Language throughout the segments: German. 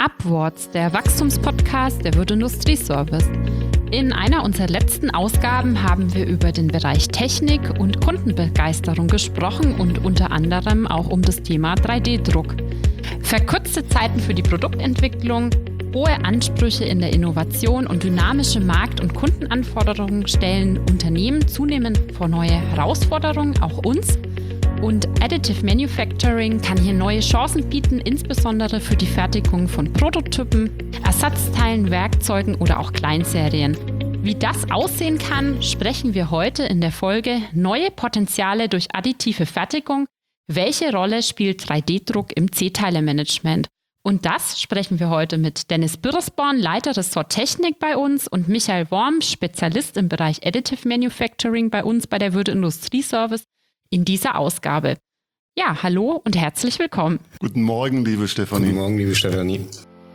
Upwards, der Wachstumspodcast der Würth Industrieservice. In einer unserer letzten Ausgaben haben wir über den Bereich Technik und Kundenbegeisterung gesprochen und unter anderem auch um das Thema 3D-Druck. Verkürzte Zeiten für die Produktentwicklung, hohe Ansprüche in der Innovation und dynamische Markt- und Kundenanforderungen stellen Unternehmen zunehmend vor neue Herausforderungen, auch uns. Und Additive Manufacturing kann hier neue Chancen bieten, insbesondere für die Fertigung von Prototypen, Ersatzteilen, Werkzeugen oder auch Kleinserien. Wie das aussehen kann, sprechen wir heute in der Folge Neue Potenziale durch additive Fertigung. Welche Rolle spielt 3D-Druck im C-Teile-Management? Und das sprechen wir heute mit Dennis Birresborn, Leiter Ressort Technik bei uns, und Michael Worm, Spezialist im Bereich Additive Manufacturing bei uns bei der Würth Industrieservice, in dieser Ausgabe. Ja, hallo und herzlich willkommen. Guten Morgen, liebe Stefanie. Guten Morgen, liebe Stefanie.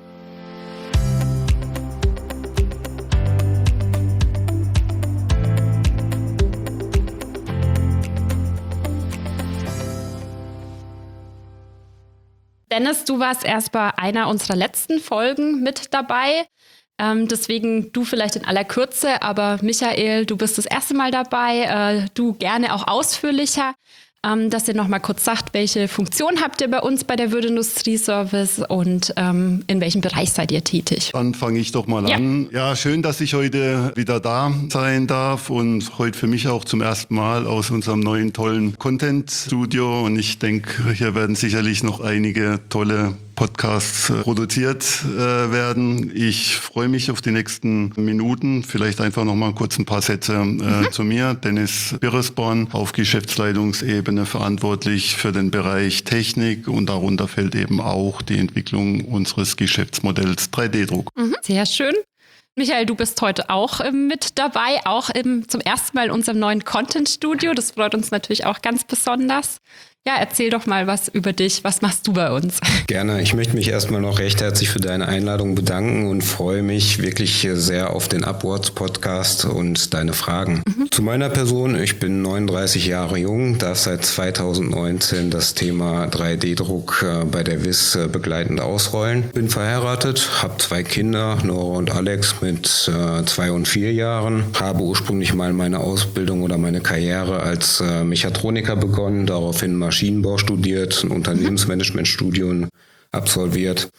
Dennis, du warst erst bei einer unserer letzten Folgen mit dabei. Deswegen du vielleicht in aller Kürze, aber Michael, du bist das erste Mal dabei. Du gerne auch ausführlicher, dass ihr noch mal kurz sagt, welche Funktion habt ihr bei uns bei der Würth Industrieservice und in welchem Bereich seid ihr tätig? Dann fange ich doch mal an. Ja, schön, dass ich heute wieder da sein darf und heute für mich auch zum ersten Mal aus unserem neuen tollen Content-Studio. Und ich denke, hier werden sicherlich noch einige tolle Podcasts produziert werden. Ich freue mich auf die nächsten Minuten. Vielleicht einfach noch mal kurz ein paar Sätze zu mir. Dennis Birresborn, auf Geschäftsleitungsebene verantwortlich für den Bereich Technik, und darunter fällt eben auch die Entwicklung unseres Geschäftsmodells 3D-Druck. Sehr schön. Michael, du bist heute auch mit dabei, auch zum ersten Mal in unserem neuen Content-Studio. Das freut uns natürlich auch ganz besonders. Ja, erzähl doch mal was über dich. Was machst du bei uns? Gerne. Ich möchte mich erstmal noch recht herzlich für deine Einladung bedanken und freue mich wirklich sehr auf den Upwards Podcast und deine Fragen. Zu meiner Person: Ich bin 39 Jahre jung, darf seit 2019 das Thema 3D-Druck bei der WIS begleitend ausrollen. Bin verheiratet, habe 2 Kinder, Nora und Alex, mit 2 und 4 Jahren. Habe ursprünglich mal meine Ausbildung oder meine Karriere als Mechatroniker begonnen, daraufhin Maschinenbau studiert, ein Unternehmensmanagementstudium absolviert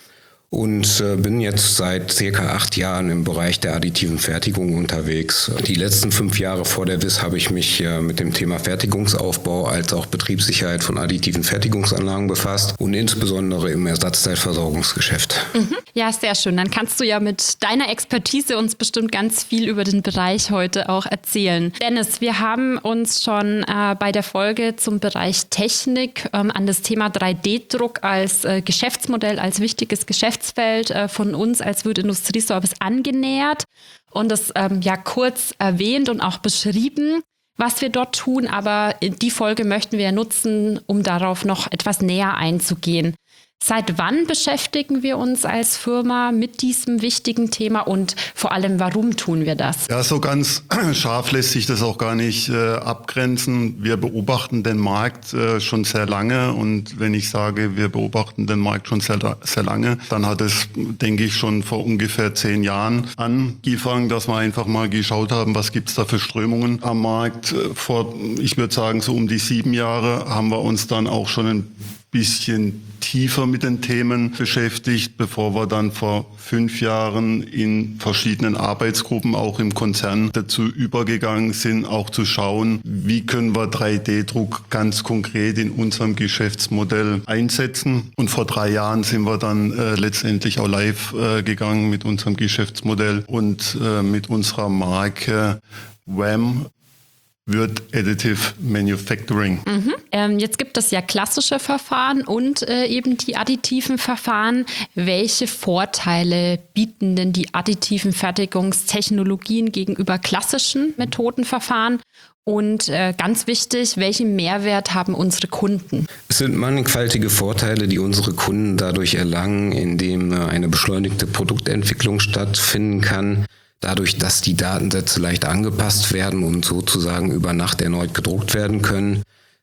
und bin jetzt seit circa 8 Jahren im Bereich der additiven Fertigung unterwegs. Die letzten 5 Jahre vor der WIS habe ich mich mit dem Thema Fertigungsaufbau als auch Betriebssicherheit von additiven Fertigungsanlagen befasst und insbesondere im Ersatzteilversorgungsgeschäft. Ja, sehr schön. Dann kannst du ja mit deiner Expertise uns bestimmt ganz viel über den Bereich heute auch erzählen. Dennis, wir haben uns schon bei der Folge zum Bereich Technik an das Thema 3D-Druck als Geschäftsmodell, als wichtiges Geschäftsfeld von uns als Würth Industrieservice angenähert und das kurz erwähnt und auch beschrieben, was wir dort tun. Aber die Folge möchten wir nutzen, um darauf noch etwas näher einzugehen. Seit wann beschäftigen wir uns als Firma mit diesem wichtigen Thema und vor allem, warum tun wir das? Ja, so ganz scharf lässt sich das auch gar nicht abgrenzen. Wir beobachten den Markt schon sehr lange, und wenn ich sage, wir beobachten den Markt schon sehr, sehr lange, dann hat es, denke ich, schon vor ungefähr 10 Jahren angefangen, dass wir einfach mal geschaut haben, was gibt's da für Strömungen am Markt. Vor, ich würde sagen, so um die 7 Jahre haben wir uns dann auch schon ein bisschen tiefer mit den Themen beschäftigt, bevor wir dann vor 5 Jahren in verschiedenen Arbeitsgruppen auch im Konzern dazu übergegangen sind, auch zu schauen, wie können wir 3D-Druck ganz konkret in unserem Geschäftsmodell einsetzen. Und vor 3 Jahren sind wir dann letztendlich auch live gegangen mit unserem Geschäftsmodell und mit unserer Marke WAM, Würth Additive Manufacturing. Jetzt gibt es ja klassische Verfahren und eben die additiven Verfahren. Welche Vorteile bieten denn die additiven Fertigungstechnologien gegenüber klassischen Methodenverfahren? Und ganz wichtig, welchen Mehrwert haben unsere Kunden? Es sind mannigfaltige Vorteile, die unsere Kunden dadurch erlangen, indem eine beschleunigte Produktentwicklung stattfinden kann. Dadurch, dass die Datensätze leicht angepasst werden und sozusagen über Nacht erneut gedruckt werden können.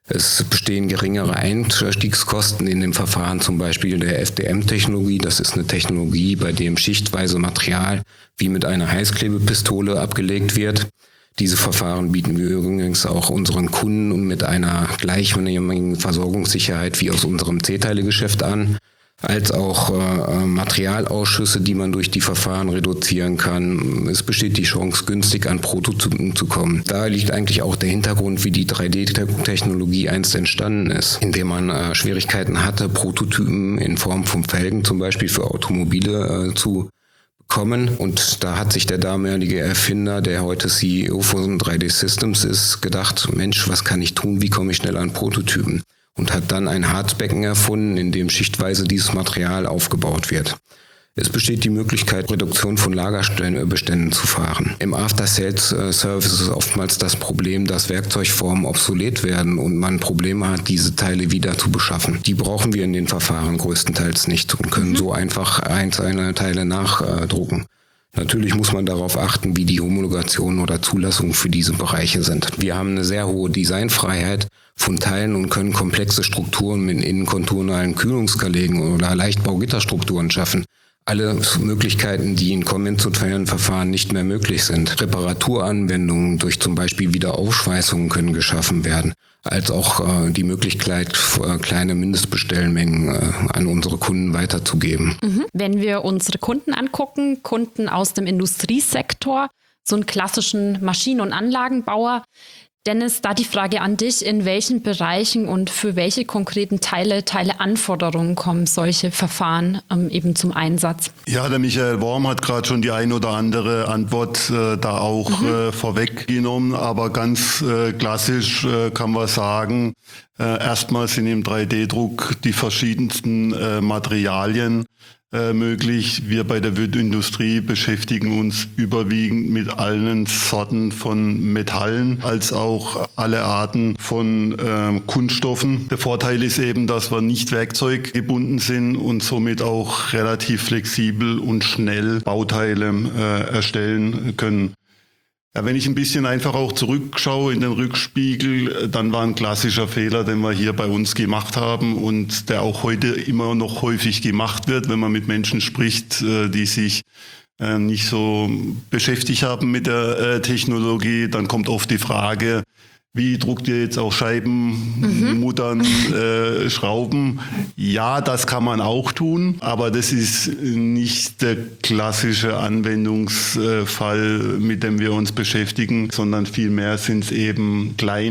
Es bestehen geringere Einstiegskosten in dem Verfahren, zum Beispiel der FDM-Technologie. Das ist eine Technologie, bei dem schichtweise Material wie mit einer Heißklebepistole abgelegt wird. Diese Verfahren bieten wir übrigens auch unseren Kunden und mit einer gleichmäßigen Versorgungssicherheit wie aus unserem C-Teile-Geschäft an, als auch Materialausschüsse, die man durch die Verfahren reduzieren kann. Es besteht die Chance, günstig an Prototypen zu kommen. Da liegt eigentlich auch der Hintergrund, wie die 3D-Technologie einst entstanden ist, indem man Schwierigkeiten hatte, Prototypen in Form von Felgen zum Beispiel für Automobile zu bekommen. Und da hat sich der damalige Erfinder, der heute CEO von 3D Systems ist, gedacht, Mensch, was kann ich tun, wie komme ich schnell an Prototypen? Und hat dann ein Harzbecken erfunden, in dem schichtweise dieses Material aufgebaut wird. Es besteht die Möglichkeit, Reduktion von Lagerbeständen zu fahren. Im After-Sales-Service ist oftmals das Problem, dass Werkzeugformen obsolet werden und man Probleme hat, diese Teile wieder zu beschaffen. Die brauchen wir in den Verfahren größtenteils nicht und können so einfach einzelne Teile nachdrucken. Natürlich muss man darauf achten, wie die Homologation oder Zulassung für diese Bereiche sind. Wir haben eine sehr hohe Designfreiheit von Teilen und können komplexe Strukturen mit innenkonturalen Kühlungskanälen oder Leichtbaugitterstrukturen schaffen. Alle Möglichkeiten, die in konventionellen Verfahren nicht mehr möglich sind. Reparaturanwendungen durch zum Beispiel Wiederaufschweißungen können geschaffen werden, als auch die Möglichkeit, kleine Mindestbestellmengen an unsere Kunden weiterzugeben. Wenn wir unsere Kunden angucken, Kunden aus dem Industriesektor, so einen klassischen Maschinen- und Anlagenbauer, Dennis, da die Frage an dich, in welchen Bereichen und für welche konkreten Teileanforderungen kommen solche Verfahren eben zum Einsatz? Ja, der Michael Worm hat gerade schon die ein oder andere Antwort da auch vorweggenommen, aber ganz klassisch kann man sagen, erstmal sind im 3D-Druck die verschiedensten Materialien möglich. Wir bei der Industrie beschäftigen uns überwiegend mit allen Sorten von Metallen, als auch alle Arten von Kunststoffen. Der Vorteil ist eben, dass wir nicht werkzeuggebunden sind und somit auch relativ flexibel und schnell Bauteile erstellen können. Ja, wenn ich ein bisschen einfach auch zurückschaue in den Rückspiegel, dann war ein klassischer Fehler, den wir hier bei uns gemacht haben und der auch heute immer noch häufig gemacht wird, wenn man mit Menschen spricht, die sich nicht so beschäftigt haben mit der Technologie. Dann kommt oft die Frage, wie druckt ihr jetzt auch Scheiben, Muttern, Schrauben? Ja, das kann man auch tun, aber das ist nicht der klassische Anwendungsfall, mit dem wir uns beschäftigen, sondern vielmehr sind es eben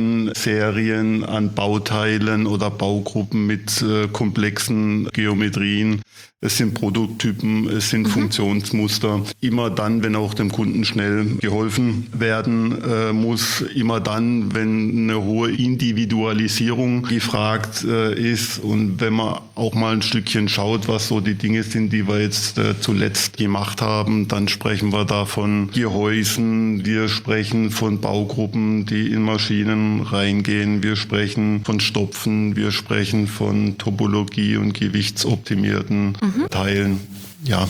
Kleinserien an Bauteilen oder Baugruppen mit komplexen Geometrien. Es sind Prototypen, es sind Funktionsmuster. Immer dann, wenn auch dem Kunden schnell geholfen werden muss, immer dann, wenn eine hohe Individualisierung gefragt ist und wenn man auch mal ein Stückchen schaut, was so die Dinge sind, die wir jetzt zuletzt gemacht haben, dann sprechen wir da von Gehäusen, wir sprechen von Baugruppen, die in Maschinen reingehen, wir sprechen von Stopfen, wir sprechen von Topologie und gewichtsoptimierten Teilen. Ja,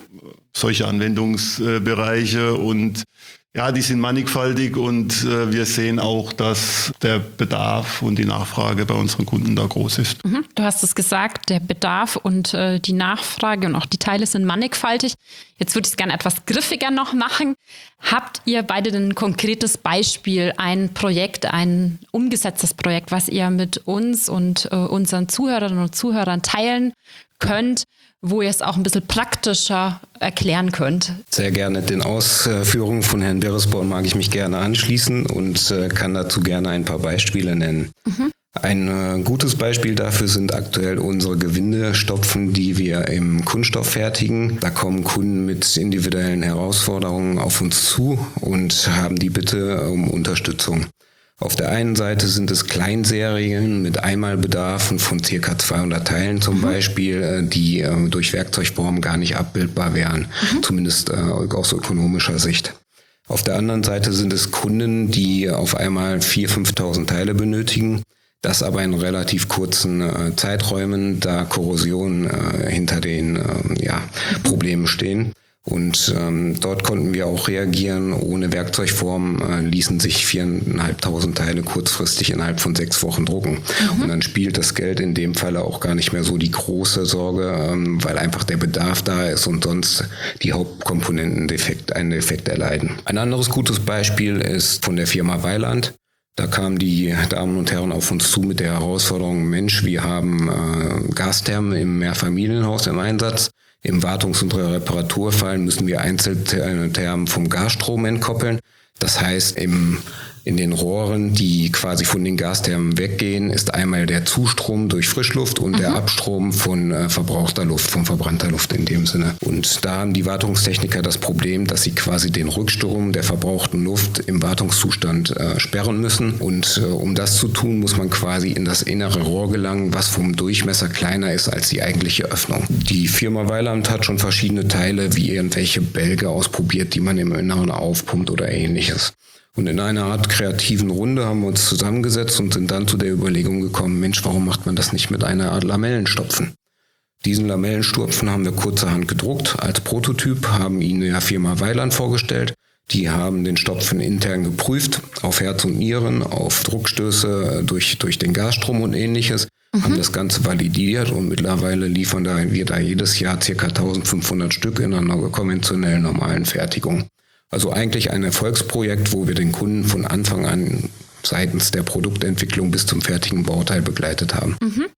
solche Anwendungsbereiche und ja, die sind mannigfaltig und wir sehen auch, dass der Bedarf und die Nachfrage bei unseren Kunden da groß ist. Du hast es gesagt, der Bedarf und die Nachfrage und auch die Teile sind mannigfaltig. Jetzt würde ich es gerne etwas griffiger noch machen. Habt ihr beide denn ein konkretes Beispiel, ein Projekt, ein umgesetztes Projekt, was ihr mit uns und unseren Zuhörerinnen und Zuhörern teilen könnt, wo ihr es auch ein bisschen praktischer erklären könnt? Sehr gerne. Den Ausführungen von Herrn Beresborn mag ich mich gerne anschließen und kann dazu gerne ein paar Beispiele nennen. Ein gutes Beispiel dafür sind aktuell unsere Gewindestopfen, die wir im Kunststoff fertigen. Da kommen Kunden mit individuellen Herausforderungen auf uns zu und haben die Bitte um Unterstützung. Auf der einen Seite sind es Kleinserien mit Einmalbedarfen von ca. 200 Teilen zum Beispiel, die durch Werkzeugformen gar nicht abbildbar wären, zumindest aus ökonomischer Sicht. Auf der anderen Seite sind es Kunden, die auf einmal 4.000, 5.000 Teile benötigen, das aber in relativ kurzen Zeiträumen, da Korrosion hinter den Problemen stehen. Und dort konnten wir auch reagieren. Ohne Werkzeugform ließen sich 4.500 Teile kurzfristig innerhalb von 6 Wochen drucken. Und dann spielt das Geld in dem Falle auch gar nicht mehr so die große Sorge, weil einfach der Bedarf da ist und sonst die Hauptkomponenten einen Defekt erleiden. Ein anderes gutes Beispiel ist von der Firma Weiland. Da kamen die Damen und Herren auf uns zu mit der Herausforderung, Mensch, wir haben Gasthermen im Mehrfamilienhaus im Einsatz. Im Wartungs- und Reparaturfall müssen wir Einzelthermen vom Gasstrom entkoppeln. Das heißt, in den Rohren, die quasi von den Gasthermen weggehen, ist einmal der Zustrom durch Frischluft und der Abstrom von verbrauchter Luft, von verbrannter Luft in dem Sinne. Und da haben die Wartungstechniker das Problem, dass sie quasi den Rückstrom der verbrauchten Luft im Wartungszustand sperren müssen. Und um das zu tun, muss man quasi in das innere Rohr gelangen, was vom Durchmesser kleiner ist als die eigentliche Öffnung. Die Firma Weiland hat schon verschiedene Teile wie irgendwelche Bälge ausprobiert, die man im Inneren aufpumpt oder ähnliches. Und in einer Art kreativen Runde haben wir uns zusammengesetzt und sind dann zu der Überlegung gekommen, Mensch, warum macht man das nicht mit einer Art Lamellenstopfen? Diesen Lamellenstopfen haben wir kurzerhand gedruckt als Prototyp, haben ihn der Firma Weiland vorgestellt. Die haben den Stopfen intern geprüft, auf Herz und Nieren, auf Druckstöße durch den Gasstrom und ähnliches, haben das Ganze validiert und mittlerweile liefern wir da jedes Jahr ca. 1500 Stück in einer konventionellen normalen Fertigung. Also eigentlich ein Erfolgsprojekt, wo wir den Kunden von Anfang an seitens der Produktentwicklung bis zum fertigen Bauteil begleitet haben.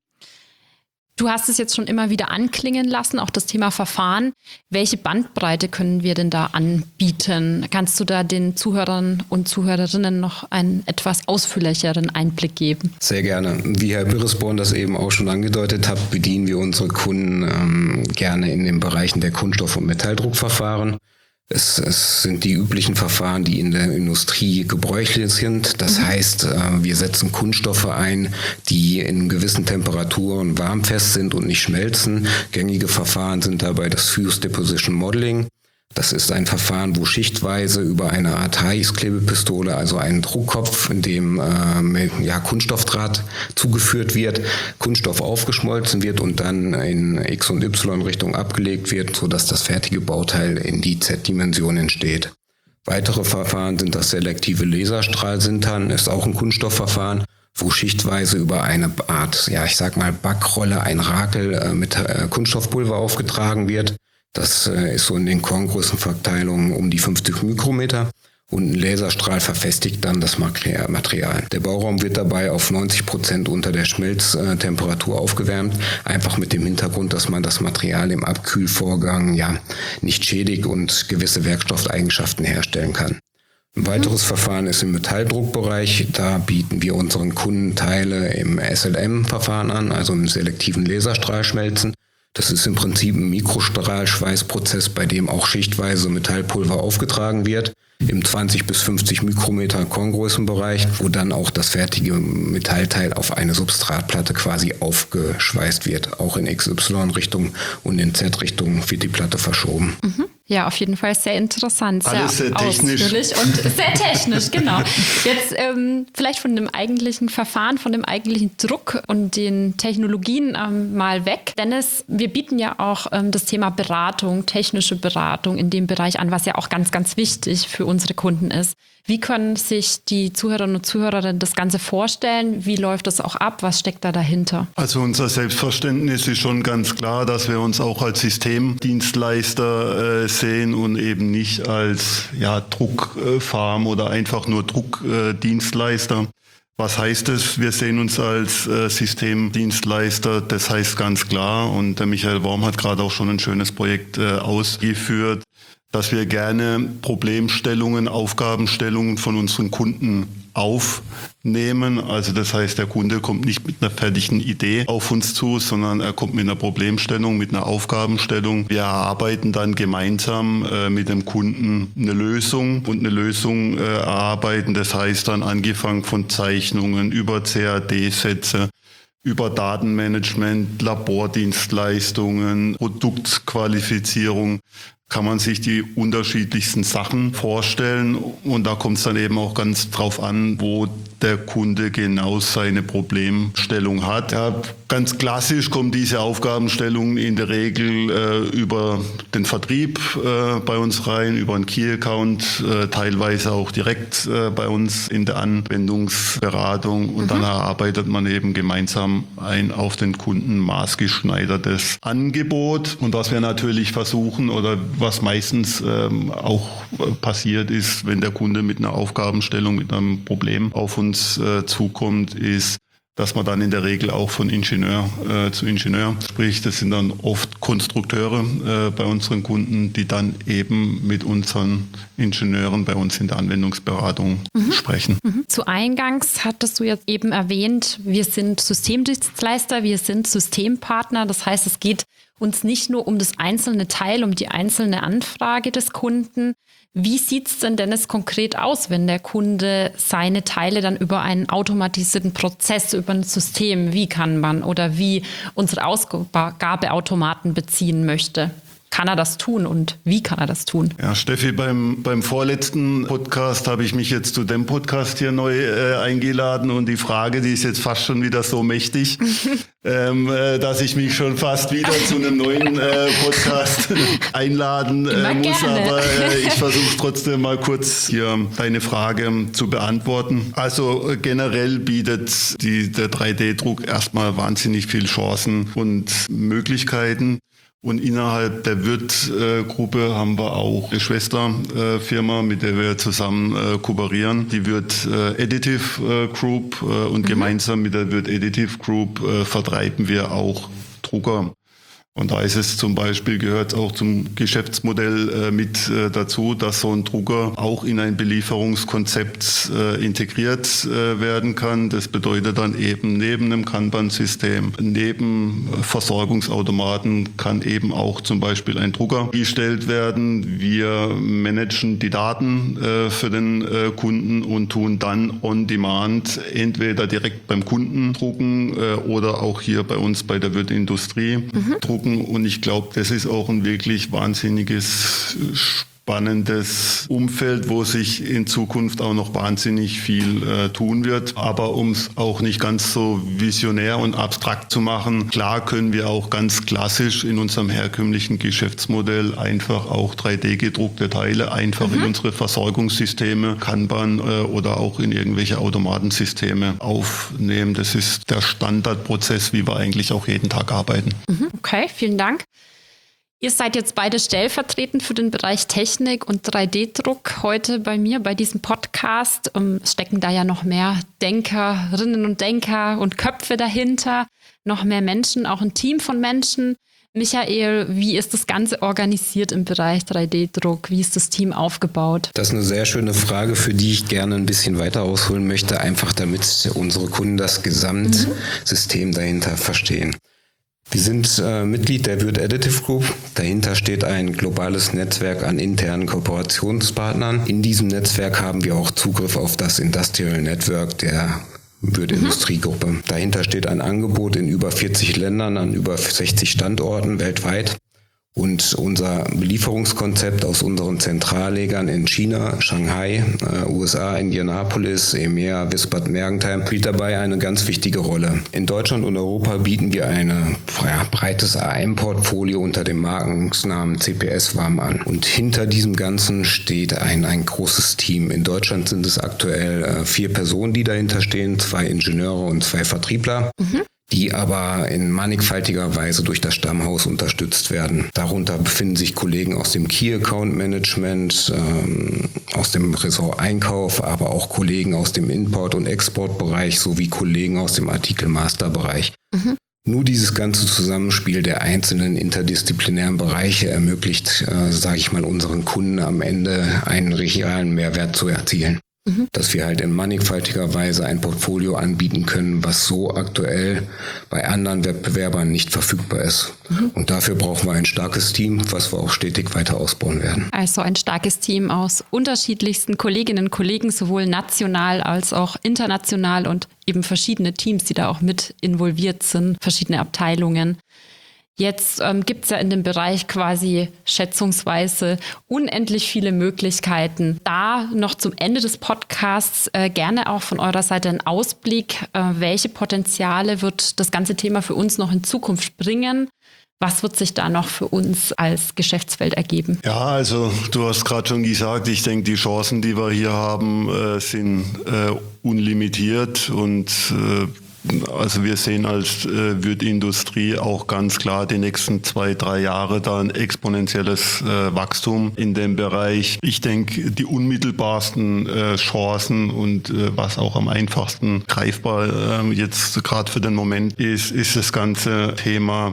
Du hast es jetzt schon immer wieder anklingen lassen, auch das Thema Verfahren. Welche Bandbreite können wir denn da anbieten? Kannst du da den Zuhörern und Zuhörerinnen noch einen etwas ausführlicheren Einblick geben? Sehr gerne. Wie Herr Birresborn das eben auch schon angedeutet hat, bedienen wir unsere Kunden gerne in den Bereichen der Kunststoff- und Metalldruckverfahren. Es sind die üblichen Verfahren, die in der Industrie gebräuchlich sind. Das heißt, wir setzen Kunststoffe ein, die in gewissen Temperaturen warmfest sind und nicht schmelzen. Gängige Verfahren sind dabei das Fused Deposition Modeling. Das ist ein Verfahren, wo schichtweise über eine Art Heißklebepistole, also einen Druckkopf, in dem Kunststoffdraht zugeführt wird, Kunststoff aufgeschmolzen wird und dann in X- und Y-Richtung abgelegt wird, sodass das fertige Bauteil in die Z-Dimension entsteht. Weitere Verfahren sind das selektive Laserstrahlsintern, ist auch ein Kunststoffverfahren, wo schichtweise über eine Art, Backrolle, ein Rakel mit Kunststoffpulver aufgetragen wird. Das ist so in den Korngrößenverteilungen um die 50 Mikrometer und ein Laserstrahl verfestigt dann das Material. Der Bauraum wird dabei auf 90% unter der Schmelztemperatur aufgewärmt, einfach mit dem Hintergrund, dass man das Material im Abkühlvorgang nicht schädigt und gewisse Werkstoffeigenschaften herstellen kann. Ein weiteres Verfahren ist im Metalldruckbereich. Da bieten wir unseren Kunden Teile im SLM-Verfahren an, also im selektiven Laserstrahlschmelzen. Das ist im Prinzip ein Mikrostrahlschweißprozess, bei dem auch schichtweise Metallpulver aufgetragen wird, im 20 bis 50 Mikrometer Korngrößenbereich, wo dann auch das fertige Metallteil auf eine Substratplatte quasi aufgeschweißt wird. Auch in XY-Richtung und in Z-Richtung wird die Platte verschoben. Ja, auf jeden Fall sehr interessant, alles sehr technisch und sehr technisch, genau. Jetzt vielleicht von dem eigentlichen Verfahren, von dem eigentlichen Druck und den Technologien mal weg. Dennis, wir bieten ja auch das Thema Beratung, technische Beratung in dem Bereich an, was ja auch ganz, ganz wichtig für unsere Kunden ist. Wie können sich die Zuhörerinnen und Zuhörer das Ganze vorstellen? Wie läuft das auch ab? Was steckt da dahinter? Also unser Selbstverständnis ist schon ganz klar, dass wir uns auch als Systemdienstleister sehen und eben nicht als Druckfarm oder einfach nur Druckdienstleister. Was heißt es? Wir sehen uns als Systemdienstleister. Das heißt ganz klar, und der Michael Worm hat gerade auch schon ein schönes Projekt ausgeführt, dass wir gerne Problemstellungen, Aufgabenstellungen von unseren Kunden aufnehmen. Also das heißt, der Kunde kommt nicht mit einer fertigen Idee auf uns zu, sondern er kommt mit einer Problemstellung, mit einer Aufgabenstellung. Wir erarbeiten dann gemeinsam mit dem Kunden eine Lösung und eine Lösung erarbeiten. Das heißt dann angefangen von Zeichnungen über CAD-Sätze, über Datenmanagement, Labordienstleistungen, Produktqualifizierung. Kann man sich die unterschiedlichsten Sachen vorstellen und da kommt es dann eben auch ganz drauf an, wo der Kunde genau seine Problemstellung hat. Ja, Ganz klassisch kommt diese Aufgabenstellung in der Regel über den Vertrieb bei uns rein, über einen Key-Account, teilweise auch direkt bei uns in der Anwendungsberatung und dann erarbeitet man eben gemeinsam ein auf den Kunden maßgeschneidertes Angebot. Und was wir natürlich versuchen oder was meistens auch passiert ist, wenn der Kunde mit einer Aufgabenstellung, mit einem Problem auf uns zukommt, ist, dass man dann in der Regel auch von Ingenieur zu Ingenieur spricht. Das sind dann oft Konstrukteure bei unseren Kunden, die dann eben mit unseren Ingenieuren bei uns in der Anwendungsberatung sprechen. Zu Eingangs hattest du jetzt eben erwähnt, wir sind Systemdienstleister, wir sind Systempartner. Das heißt, es geht uns nicht nur um das einzelne Teil, um die einzelne Anfrage des Kunden. Wie sieht es denn es konkret aus, wenn der Kunde seine Teile dann über einen automatisierten Prozess, über ein System wie Kanban oder wie unsere Ausgabeautomaten beziehen möchte? Kann er das tun und wie kann er das tun? Ja, Steffi, beim vorletzten Podcast habe ich mich jetzt zu dem Podcast hier neu eingeladen und die Frage, die ist jetzt fast schon wieder so mächtig, dass ich mich schon fast wieder zu einem neuen Podcast einladen muss. Aber ich versuche trotzdem mal kurz hier deine Frage zu beantworten. Also generell bietet der 3D-Druck erstmal wahnsinnig viele Chancen und Möglichkeiten. Und innerhalb der Würth-Gruppe haben wir auch eine Schwesterfirma, mit der wir zusammen kooperieren. Die Würth Additive Group und gemeinsam mit der Würth Additive Group vertreiben wir auch Drucker. Und da ist es zum Beispiel, gehört auch zum Geschäftsmodell mit dazu, dass so ein Drucker auch in ein Belieferungskonzept integriert werden kann. Das bedeutet dann eben neben einem Kanban-System, neben Versorgungsautomaten kann eben auch zum Beispiel ein Drucker gestellt werden. Wir managen die Daten für den Kunden und tun dann on demand entweder direkt beim Kunden drucken oder auch hier bei uns bei der Würth Industrie drucken. Und ich glaube, das ist auch ein wirklich wahnsinniges, spannendes Umfeld, wo sich in Zukunft auch noch wahnsinnig viel tun wird. Aber um es auch nicht ganz so visionär und abstrakt zu machen, klar können wir auch ganz klassisch in unserem herkömmlichen Geschäftsmodell einfach auch 3D-gedruckte Teile einfach in unsere Versorgungssysteme, Kanban oder auch in irgendwelche Automatensysteme aufnehmen. Das ist der Standardprozess, wie wir eigentlich auch jeden Tag arbeiten. Okay, vielen Dank. Ihr seid jetzt beide stellvertretend für den Bereich Technik und 3D-Druck heute bei mir bei diesem Podcast. Es stecken da ja noch mehr Denkerinnen und Denker und Köpfe dahinter, noch mehr Menschen, auch ein Team von Menschen. Michael, wie ist das Ganze organisiert im Bereich 3D-Druck? Wie ist das Team aufgebaut? Das ist eine sehr schöne Frage, für die ich gerne ein bisschen weiter ausholen möchte, einfach damit unsere Kunden das Gesamtsystem dahinter verstehen. Wir sind Mitglied der Würth Additive Group. Dahinter steht ein globales Netzwerk an internen Kooperationspartnern. In diesem Netzwerk haben wir auch Zugriff auf das Industrial Network der Würth Industriegruppe. Dahinter steht ein Angebot in über 40 Ländern an über 60 Standorten weltweit. Und unser Belieferungskonzept aus unseren Zentrallegern in China, Shanghai, USA, Indianapolis, EMEA, Wiesbaden-Mergentheim spielt dabei eine ganz wichtige Rolle. In Deutschland und Europa bieten wir ein breites AM-Portfolio unter dem Markennamen CPS-Warm an. Und hinter diesem Ganzen steht ein großes Team. In Deutschland sind es aktuell 4 Personen, die dahinter stehen, 2 Ingenieure und 2 Vertriebler. Die aber in mannigfaltiger Weise durch das Stammhaus unterstützt werden. Darunter befinden sich Kollegen aus dem Key Account Management, aus dem Ressort Einkauf, aber auch Kollegen aus dem Import- und Exportbereich sowie Kollegen aus dem Artikelmasterbereich. Nur dieses ganze Zusammenspiel der einzelnen interdisziplinären Bereiche ermöglicht, unseren Kunden am Ende einen realen Mehrwert zu erzielen. Dass wir halt in mannigfaltiger Weise ein Portfolio anbieten können, was so aktuell bei anderen Wettbewerbern nicht verfügbar ist. Und dafür brauchen wir ein starkes Team, was wir auch stetig weiter ausbauen werden. Also ein starkes Team aus unterschiedlichsten Kolleginnen und Kollegen, sowohl national als auch international und eben verschiedene Teams, die da auch mit involviert sind, verschiedene Abteilungen. Jetzt gibt es ja in dem Bereich quasi schätzungsweise unendlich viele Möglichkeiten. Da noch zum Ende des Podcasts gerne auch von eurer Seite ein Ausblick. Welche Potenziale wird das ganze Thema für uns noch in Zukunft bringen? Was wird sich da noch für uns als Geschäftsfeld ergeben? Ja, also du hast gerade schon gesagt, ich denke, die Chancen, die wir hier haben, sind unlimitiert und also wir sehen als Würtindustrie auch ganz klar die nächsten 2-3 Jahre da ein exponentielles Wachstum in dem Bereich. Ich denke, die unmittelbarsten Chancen und was auch am einfachsten greifbar jetzt gerade für den Moment ist das ganze Thema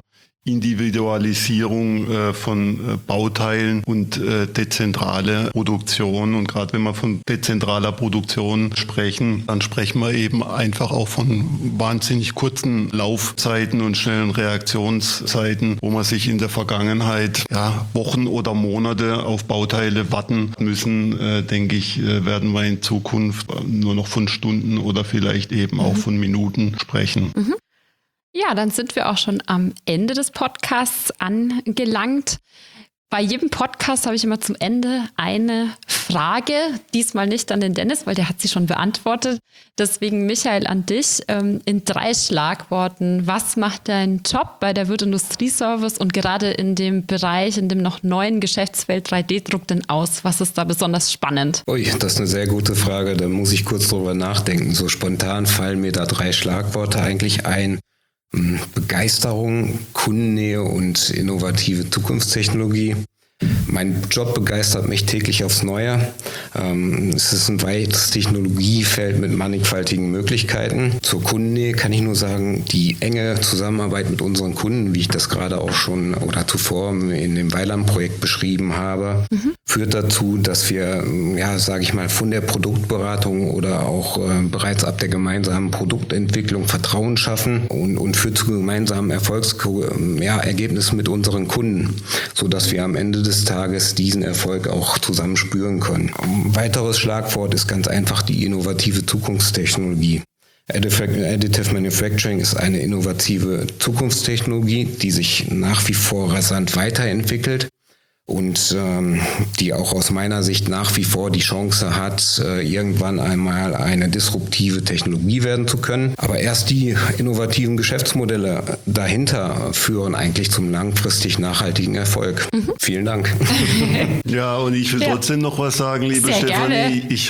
Individualisierung von Bauteilen und dezentrale Produktion. Und gerade wenn wir von dezentraler Produktion sprechen, dann sprechen wir eben einfach auch von wahnsinnig kurzen Laufzeiten und schnellen Reaktionszeiten, wo man sich in der Vergangenheit Wochen oder Monate auf Bauteile warten müssen, denke ich, werden wir in Zukunft nur noch von Stunden oder vielleicht eben auch von Minuten sprechen. Mhm. Ja, dann sind wir auch schon am Ende des Podcasts angelangt. Bei jedem Podcast habe ich immer zum Ende eine Frage, diesmal nicht an den Dennis, weil der hat sie schon beantwortet. Deswegen, Michael, an dich in 3 Schlagworten. Was macht dein Job bei der Würth Industrieservice und gerade in dem Bereich, in dem noch neuen Geschäftsfeld 3D-Druck denn aus? Was ist da besonders spannend? Ui, das ist eine sehr gute Frage. Da muss ich kurz drüber nachdenken. So spontan fallen mir da 3 Schlagworte eigentlich ein. Begeisterung, Kundennähe und innovative Zukunftstechnologie. Mein Job begeistert mich täglich aufs Neue. Es ist ein weites Technologiefeld mit mannigfaltigen Möglichkeiten. Zur Kundennähe kann ich nur sagen, die enge Zusammenarbeit mit unseren Kunden, wie ich das gerade auch schon oder zuvor in dem Weiland-Projekt beschrieben habe, führt dazu, dass wir, sage ich mal, von der Produktberatung oder auch bereits ab der gemeinsamen Produktentwicklung Vertrauen schaffen und führt zu gemeinsamen Ergebnissen mit unseren Kunden, sodass wir am Ende des Tages diesen Erfolg auch zusammen spüren können. Ein weiteres Schlagwort ist ganz einfach die innovative Zukunftstechnologie. Additive Manufacturing ist eine innovative Zukunftstechnologie, die sich nach wie vor rasant weiterentwickelt und die auch aus meiner Sicht nach wie vor die Chance hat, irgendwann einmal eine disruptive Technologie werden zu können. Aber erst die innovativen Geschäftsmodelle dahinter führen eigentlich zum langfristig nachhaltigen Erfolg. Vielen Dank. Ja, und ich will trotzdem noch was sagen, liebe Stefanie. Ich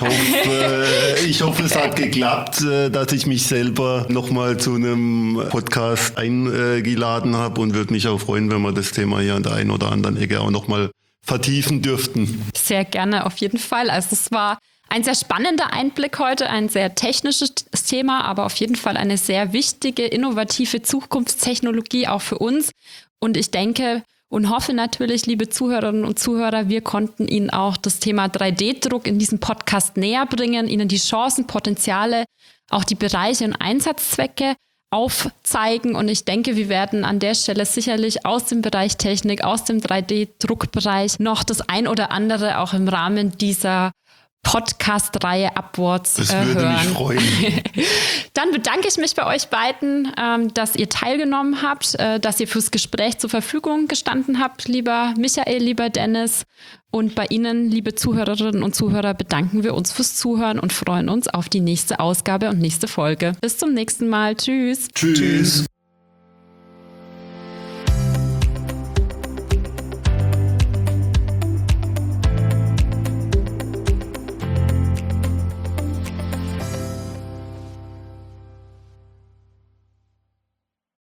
hoffe, es hat geklappt, dass ich mich selber nochmal zu einem Podcast eingeladen habe und würde mich auch freuen, wenn wir das Thema hier an der einen oder anderen Ecke auch nochmal vertiefen dürften. Sehr gerne, auf jeden Fall. Also es war ein sehr spannender Einblick heute, ein sehr technisches Thema, aber auf jeden Fall eine sehr wichtige, innovative Zukunftstechnologie auch für uns. Und ich denke und hoffe natürlich, liebe Zuhörerinnen und Zuhörer, wir konnten Ihnen auch das Thema 3D-Druck in diesem Podcast näher bringen, Ihnen die Chancen, Potenziale, auch die Bereiche und Einsatzzwecke aufzeigen. Und ich denke, wir werden an der Stelle sicherlich aus dem Bereich Technik, aus dem 3D-Druckbereich noch das ein oder andere auch im Rahmen dieser Podcast-Reihe Upwards das würde hören. mich freuen. Dann bedanke ich mich bei euch beiden, dass ihr teilgenommen habt, dass ihr fürs Gespräch zur Verfügung gestanden habt, lieber Michael, lieber Dennis. Und bei Ihnen, liebe Zuhörerinnen und Zuhörer, bedanken wir uns fürs Zuhören und freuen uns auf die nächste Ausgabe und nächste Folge. Bis zum nächsten Mal. Tschüss. Tschüss.